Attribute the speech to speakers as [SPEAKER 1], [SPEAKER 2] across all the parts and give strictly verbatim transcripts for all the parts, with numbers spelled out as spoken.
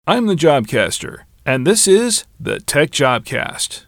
[SPEAKER 1] I'm the Jobcaster, and this is the Tech Jobcast.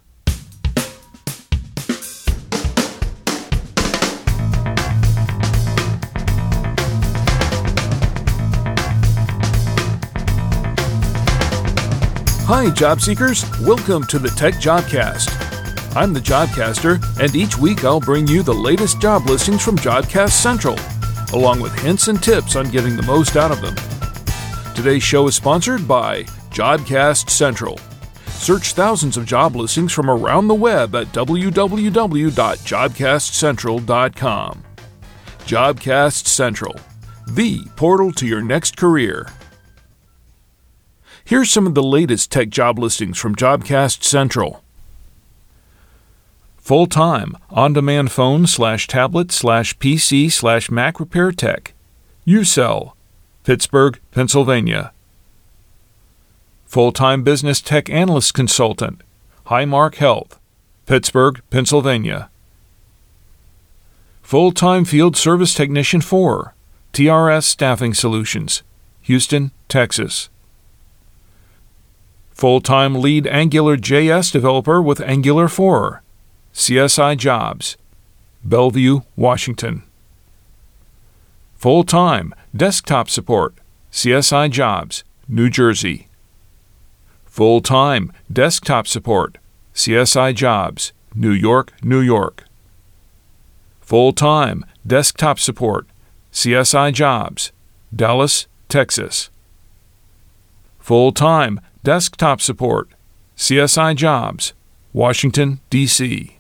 [SPEAKER 1] Hi, job seekers. Welcome to the Tech Jobcast. I'm the Jobcaster, and each week I'll bring you the latest job listings from Jobcast Central, along with hints and tips on getting the most out of them. Today's show is sponsored by Jobcast Central. Search thousands of job listings from around the web at w w w dot jobcast central dot com. Jobcast Central, the portal to your next career. Here's some of the latest tech job listings from Jobcast Central. Full-time, on-demand phone slash tablet slash PC slash Mac repair tech. UCell, Pittsburgh, Pennsylvania. Full-time business tech analyst consultant. Highmark Health, Pittsburgh, Pennsylvania. Full-time field service technician four. T R S Staffing Solutions, Houston, Texas. Full-time lead Angular J S developer with Angular four. C S I Jobs, Bellevue, Washington. Full-time desktop support, C S I Jobs, New Jersey. Full-time desktop support, C S I Jobs, New York, New York. Full-time desktop support, C S I Jobs, Dallas, Texas. Full-time desktop support, C S I Jobs, Washington, D C.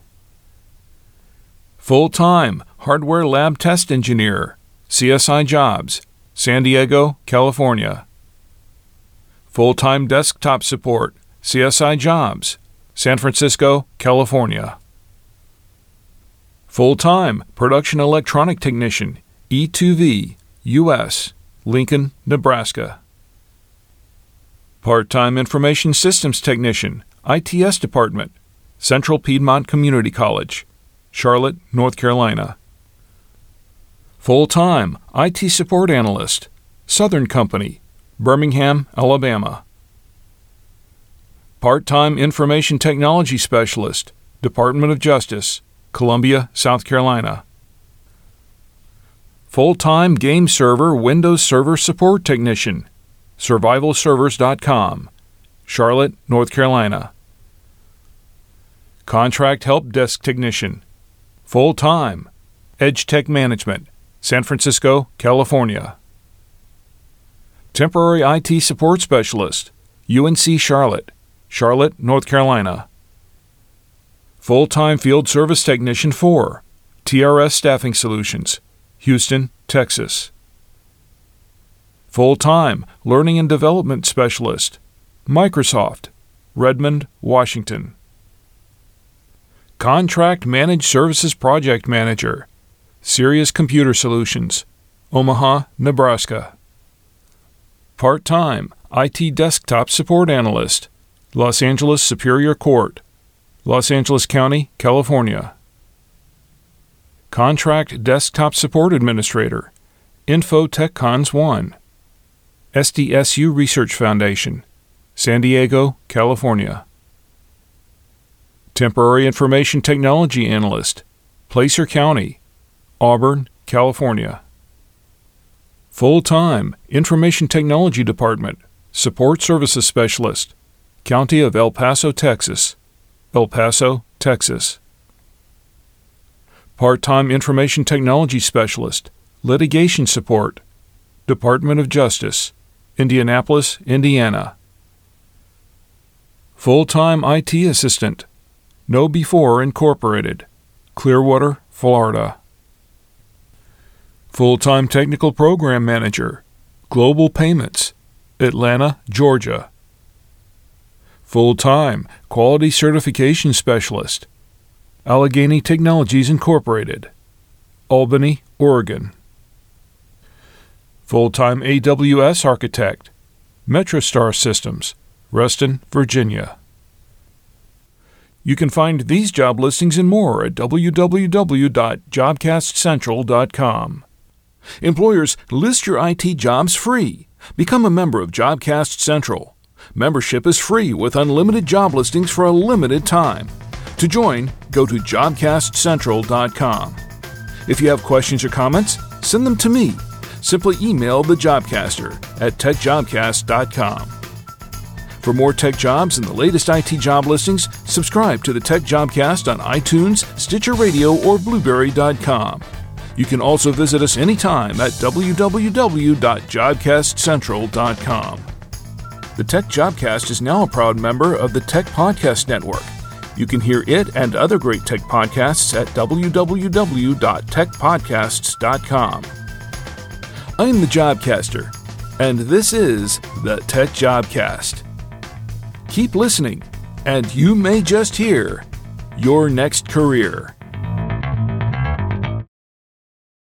[SPEAKER 1] Full-time hardware lab test engineer, C S I Jobs, San Diego, California. Full-time desktop support, C S I Jobs, San Francisco, California. Full-time production electronic technician, E two V, U S, Lincoln, Nebraska. Part-time information systems technician, I T S department, Central Piedmont Community College, Charlotte, North Carolina. Full-time I T support analyst, Southern Company, Birmingham, Alabama. Part-time information technology specialist, Department of Justice, Columbia, South Carolina. Full-time game server Windows Server support technician, survival servers dot com, Charlotte, North Carolina. Contract help desk technician, full-time, EdgeTech Management, San Francisco, California. Temporary I T support specialist, U N C Charlotte, Charlotte, North Carolina. Full-time field service technician four, T R S Staffing Solutions, Houston, Texas. Full-time learning and development specialist, Microsoft, Redmond, Washington. Contract Managed Services Project Manager, Sirius Computer Solutions, Omaha, Nebraska. Part-time I T Desktop Support Analyst, Los Angeles Superior Court, Los Angeles County, California. Contract Desktop Support Administrator, InfoTechCons one, S D S U Research Foundation, San Diego, California. Temporary Information Technology Analyst, Placer County, Auburn, California. Full-time Information Technology Department, Support Services Specialist, County of El Paso, Texas, El Paso, Texas. Part-time Information Technology Specialist, Litigation Support, Department of Justice, Indianapolis, Indiana. Full-time I T Assistant, Know Before Incorporated, Clearwater, Florida. Full-time Technical Program Manager, Global Payments, Atlanta, Georgia. Full-time Quality Certification Specialist, Allegheny Technologies Incorporated, Albany, Oregon. Full-time A W S Architect, MetroStar Systems, Reston, Virginia. You can find these job listings and more at w w w dot jobcast central dot com. Employers, list your I T jobs free. Become a member of Jobcast Central. Membership is free with unlimited job listings for a limited time. To join, go to jobcast central dot com. If you have questions or comments, send them to me. Simply email the Jobcaster at tech jobcast dot com. For more tech jobs and the latest I T job listings, subscribe to the Tech Jobcast on iTunes, Stitcher Radio, or Blueberry dot com. You can also visit us anytime at w w w dot jobcast central dot com. The Tech Jobcast is now a proud member of the Tech Podcast Network. You can hear it and other great tech podcasts at w w w dot tech podcasts dot com. I'm the Jobcaster, and this is the Tech Jobcast. Keep listening, and you may just hear your next career.